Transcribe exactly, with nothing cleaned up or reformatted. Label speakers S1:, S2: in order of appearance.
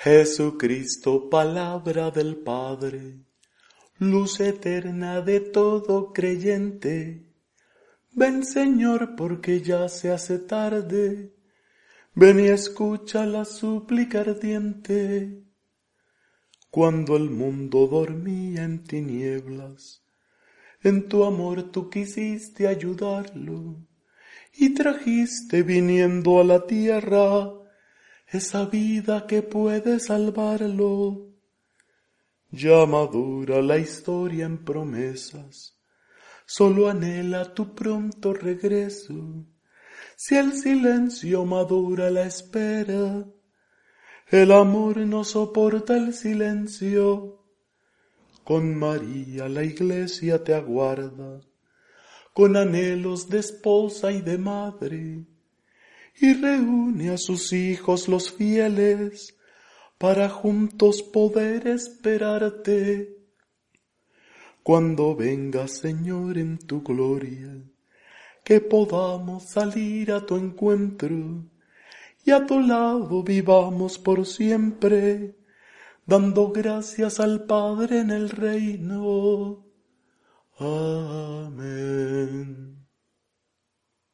S1: Jesucristo, palabra del Padre, luz eterna de todo creyente, ven Señor porque ya se hace tarde, ven y escucha la súplica ardiente. Cuando el mundo dormía en tinieblas, en tu amor tú quisiste ayudarlo, y trajiste viniendo a la tierra esa vida que puede salvarlo. Ya madura la historia en promesas, solo anhela tu pronto regreso. Si el silencio madura la espera, el amor no soporta el silencio. Con María la iglesia te aguarda, con anhelos de esposa y de madre, y reúne a sus hijos los fieles, para juntos poder esperarte. Cuando vengas, Señor, en tu gloria, que podamos salir a tu encuentro, y a tu lado vivamos por siempre, dando gracias al Padre en el reino. Amén.